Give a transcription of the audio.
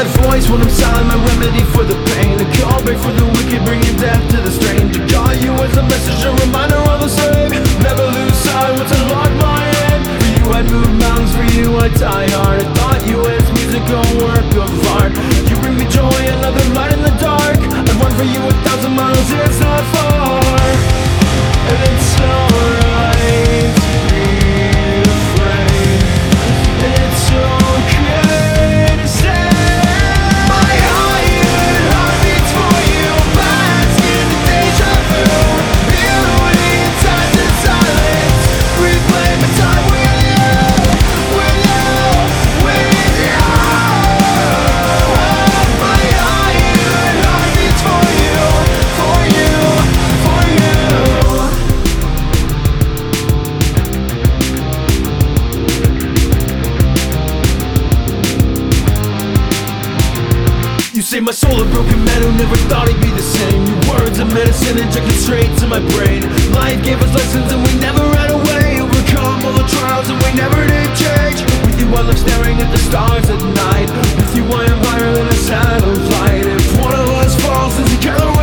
that voice when I'm silent, my remedy for the pain. A callback for the wicked, bringing death to the strange. To guide you as a message, a reminder of the same. Never lose sight once I lock my hand. For you I'd move mountains, for you I'd die hard. I thought you as musical work of art. You bring me joy, another light in the dark. I'd run for you 1,000 miles, it's not far. And it's alright to be afraid. It's okay to say my iron heart beats for you. Bask in the deja vu. Beauty inside the silence. Reclaim the time with you, with you, with you. My iron heart beats for you, for you, for you. You say my soul a broken man who never thought he'd be the same. Your words are medicine injected straight to my brain. Life gave us lessons and we never ran away. Overcome all the trials and we never did change. With you I love staring at the stars at night. With you I am higher than a satellite. If one of us falls, then together